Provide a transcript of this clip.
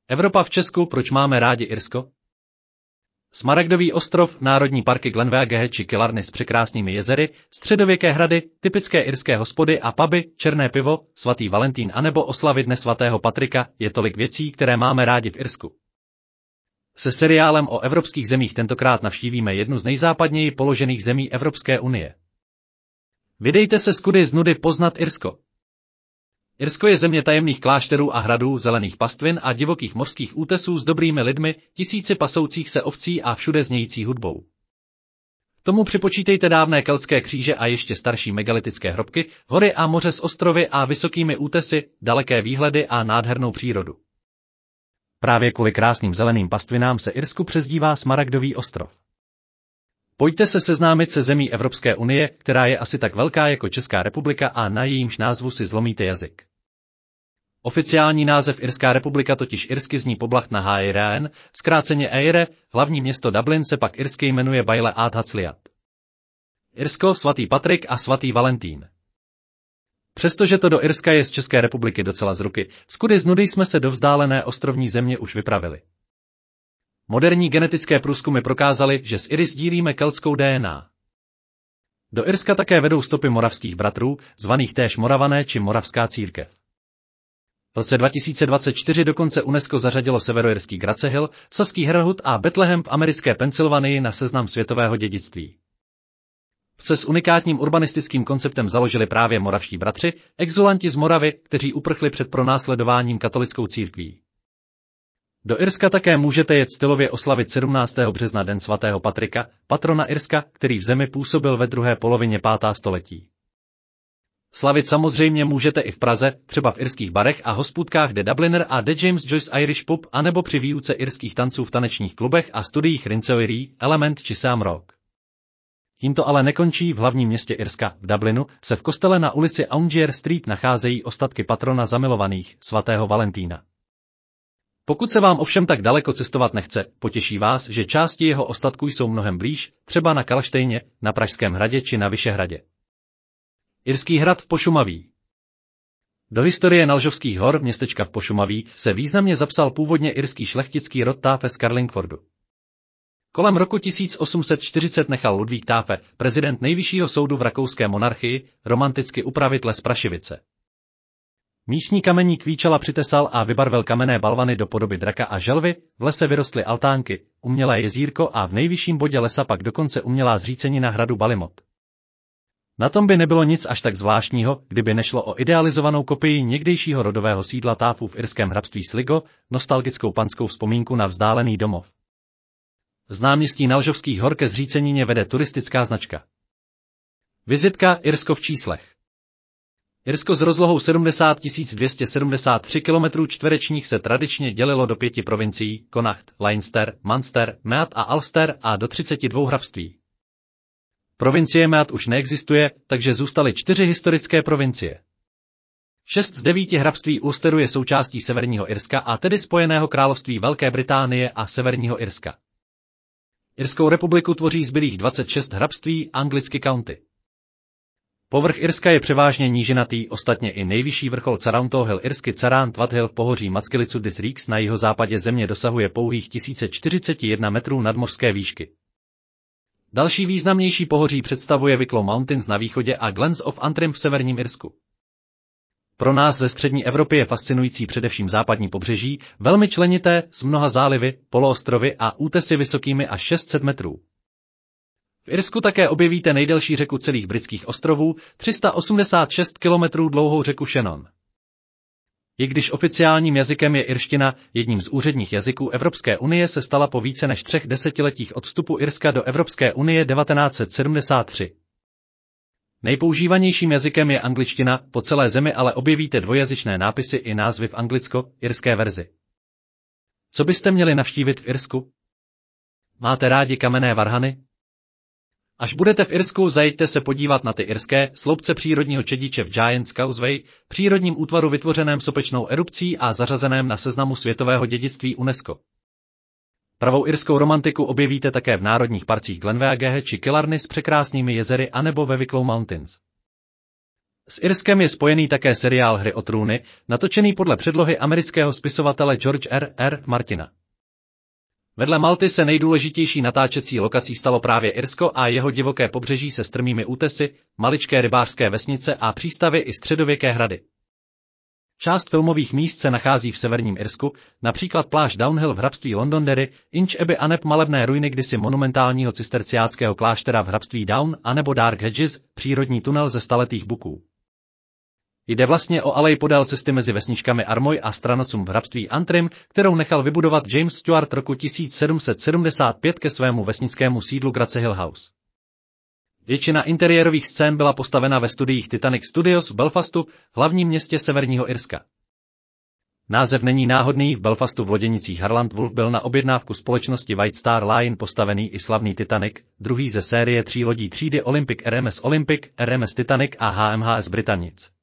Evropa v Česku, proč máme rádi Irsko? Smaragdový ostrov, národní parky Glenveagh či Killarney s překrásnými jezery, středověké hrady, typické irské hospody a puby, černé pivo, svatý Valentín anebo oslavy Dne svatého Patrika je tolik věcí, které máme rádi v Irsku. Se seriálem o evropských zemích tentokrát navštívíme jednu z nejzápadněji položených zemí Evropské unie. Vydejte se z kudy z nudy poznat Irsko. Irsko je země tajemných klášterů a hradů, zelených pastvin a divokých mořských útesů s dobrými lidmi, tisíci pasoucích se ovcí a všude znějící hudbou. K tomu připočítejte dávné keltské kříže a ještě starší megalitické hrobky, hory a moře s ostrovy a vysokými útesy, daleké výhledy a nádhernou přírodu. Právě kvůli krásným zeleným pastvinám se Irsku přezdívá Smaragdový ostrov. Pojďte se seznámit se zemí Evropské unie, která je asi tak velká jako Česká republika a na jejímž názvu si zlomíte jazyk. Oficiální název Irská republika totiž irsky zní Poblach na Háiraen, zkráceně Eire, hlavní město Dublin se pak irsky jmenuje Baile ad Hatzliat. Irsko, svatý Patrik a svatý Valentín. Přestože to do Irska je z České republiky docela z ruky, z kudy z nudy jsme se do vzdálené ostrovní země už vypravili. Moderní genetické průzkumy prokázaly, že s Iry sdílíme keltskou DNA. Do Irska také vedou stopy moravských bratrů, zvaných též Moravané či Moravská církev. V roce 2024 dokonce UNESCO zařadilo severoirský Grace Hill, saský Herrnhut a Bethlehem v americké Pensylvánii na seznam světového dědictví. Vce s unikátním urbanistickým konceptem založili právě moravští bratři, exulanti z Moravy, kteří uprchli před pronásledováním katolickou církví. Do Irska také můžete jet stylově oslavit 17. března Den svatého Patrika, patrona Irska, který v zemi působil ve druhé polovině 5. století. Slavit samozřejmě můžete i v Praze, třeba v irských barech a hospůdkách The Dubliner a The James Joyce Irish Pub, anebo při výuce irských tanců v tanečních klubech a studiích Rinceoirí, Element či Sam Rock. Tím to ale nekončí. V hlavním městě Irska, v Dublinu, se v kostele na ulici Aungier Street nacházejí ostatky patrona zamilovaných, svatého Valentína. Pokud se vám ovšem tak daleko cestovat nechce, potěší vás, že části jeho ostatků jsou mnohem blíž, třeba na Karlštejně, na Pražském hradě či na Vyšehradě. Irský hrad v Pošumaví. Do historie Nalžovských hor, městečka v Pošumaví, se významně zapsal původně irský šlechtický rod Taaffe z Carlingfordu. Kolem roku 1840 nechal Ludvík Taaffe, prezident nejvyššího soudu v rakouské monarchii, romanticky upravit les Prašivice. Místní kameník Kvíčala přitesal a vybarvil kamenné balvany do podoby draka a želvy, v lese vyrostly altánky, umělé jezírko a v nejvyšším bodě lesa pak dokonce umělá zřícenina hradu Balimot. Na tom by nebylo nic až tak zvláštního, kdyby nešlo o idealizovanou kopii někdejšího rodového sídla Taaffů v irském hrabství Sligo, nostalgickou panskou vzpomínku na vzdálený domov. Z náměstí Nalžovských hor ke zřícenině vede turistická značka. Vizitka Irsko v číslech. Irsko s rozlohou 70 273 km² se tradičně dělilo do 5 provincií, Connacht, Leinster, Munster, Meath a Ulster a do 32 hrabství. Provincie Meath už neexistuje, takže zůstaly 4 historické provincie. 6 z 9 hrabství Ulsteru je součástí Severního Irska a tedy Spojeného království Velké Británie a Severního Irska. Irskou republiku tvoří zbylých 26 hrabství, anglicky county. Povrch Irska je převážně nížinatý, ostatně i nejvyšší vrchol Carounto Hill irsky Carant Wat Hill v pohoří Mackilicu dis Reeks na jihozápadě země dosahuje pouhých 1041 metrů nadmořské výšky. Další významnější pohoří představuje Wicklow Mountains na východě a Glens of Antrim v severním Irsku. Pro nás ze střední Evropy je fascinující především západní pobřeží, velmi členité, s mnoha zálivy, poloostrovy a útesy vysokými až 600 metrů. V Irsku také objevíte nejdelší řeku celých britských ostrovů, 386 km dlouhou řeku Shannon. I když oficiálním jazykem je irština, jedním z úředních jazyků Evropské unie se stala po více než 3 desetiletích od vstupu Irska do Evropské unie 1973. Nejpoužívanějším jazykem je angličtina, po celé zemi ale objevíte dvojazyčné nápisy i názvy v anglicko-irské verzi. Co byste měli navštívit v Irsku? Máte rádi kamenné varhany? Až budete v Irsku, zajeďte se podívat na ty irské sloupce přírodního čediče v Giant's Causeway, přírodním útvaru vytvořeném sopečnou erupcí a zařazeném na seznamu světového dědictví UNESCO. Pravou irskou romantiku objevíte také v národních parcích Glenveagh či Killarney s překrásnými jezery anebo ve Wicklow Mountains. S Irskem je spojený také seriál Hry o trůny, natočený podle předlohy amerického spisovatele George R. Martina. Vedle Malty se nejdůležitější natáčecí lokací stalo právě Irsko a jeho divoké pobřeží se strmými útesy, maličké rybářské vesnice a přístavy i středověké hrady. Část filmových míst se nachází v severním Irsku, například pláž Downhill v hrabství Londonderry, Inch Abbey aneb malebné ruiny kdysi monumentálního cisterciáckého kláštera v hrabství Down anebo Dark Hedges, přírodní tunel ze staletých buků. Jde vlastně o alej podél cesty mezi vesničkami Armoy a Stranocum v hrabství Antrim, kterou nechal vybudovat James Stewart roku 1775 ke svému vesnickému sídlu Grace Hill House. Většina interiérových scén byla postavena ve studiích Titanic Studios v Belfastu, hlavním městě severního Irska. Název není náhodný, v Belfastu v loděnicích Harland Wolff byl na objednávku společnosti White Star Line postavený i slavný Titanic, druhý ze série 3 lodí třídy Olympic RMS Titanic a HMHS Britannic.